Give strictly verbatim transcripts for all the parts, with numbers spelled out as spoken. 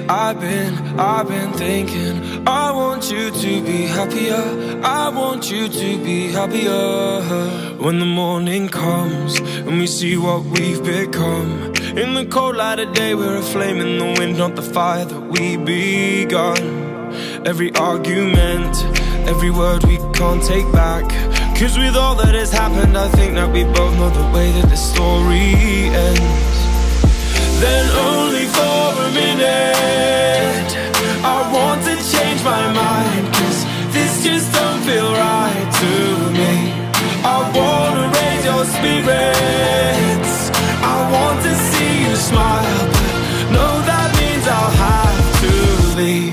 I've been, I've been thinking I want you to be happier, I want you to be happier. When the morning comes and we see what we've become, in the cold light of day we're a flame in the wind, not the fire that we begun. Every argument, every word we can't take back, 'cause with all that has happened I think that we both know the way that the story ends. Then only for a minute I want to change my mind, 'cause this just don't feel right to me. I wanna raise your spirits, I want to see you smile, but no, that means I'll have to leave.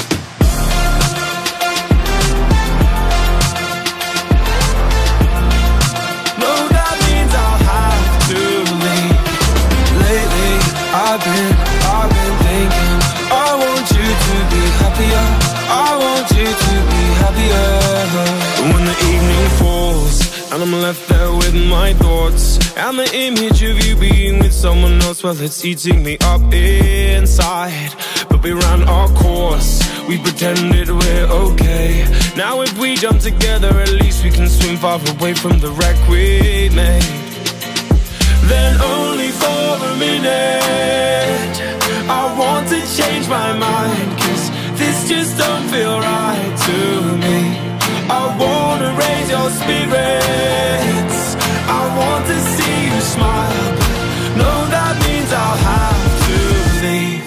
No, that means I'll have to leave. Lately I've been, I've been thinking I want you to be happier, I want you to be happier. When the evening falls and I'm left there with my thoughts, and the image of you being with someone else, well, it's eating me up inside. But we ran our course, we pretended we're okay. Now if we jump together, at least we can swim far away from the wreck we made. Then only for a minute I want to change my mind, 'cause this just don't feel right to me. I wanna raise your spirits, I want to see you smile, but no, that means I'll have to leave.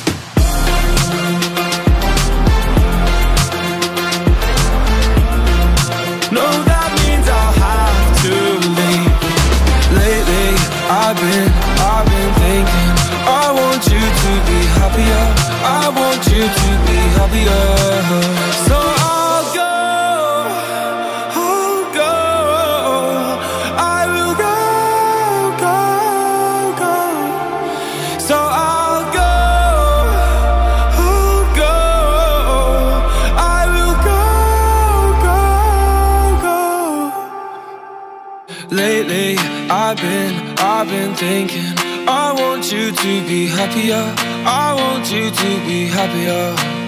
No, that means I'll have to leave. Lately I've been, I've been thinking I want you to be happier, I want you to be happier. So I'll go, I'll go, I will go, go, go. So I'll go, I'll go, I will go, go, go. Lately I've been, I've been thinking I want you to be happier, I want you to be happier.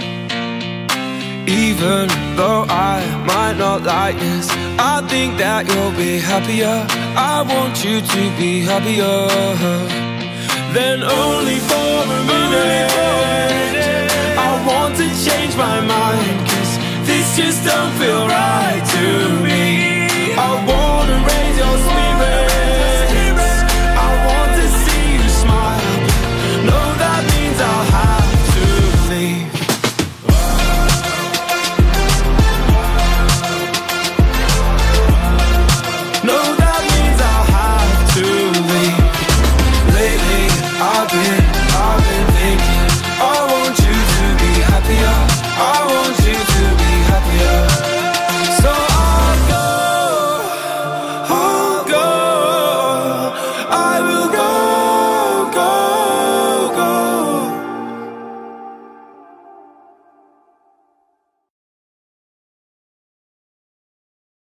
Even though I might not like this, I think that you'll be happier, I want you to be happier. Then only for a minute I want to change my mind, 'cause this just don't feel right to me.